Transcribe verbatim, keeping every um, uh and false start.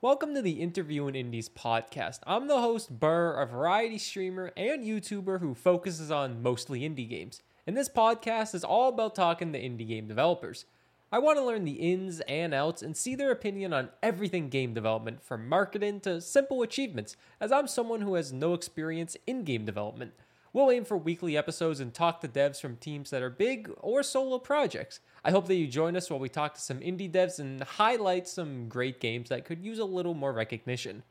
Welcome to the Interview in Indies podcast. I'm the host, Burr, a variety streamer and YouTuber who focuses on mostly indie games. And this podcast is all about talking to indie game developers. I want to learn the ins and outs and see their opinion on everything game development, from marketing to simple achievements, as I'm someone who has no experience in game development. We'll aim for weekly episodes and talk to devs from teams that are big or solo projects. I hope that you join us while we talk to some indie devs and highlight some great games that could use a little more recognition.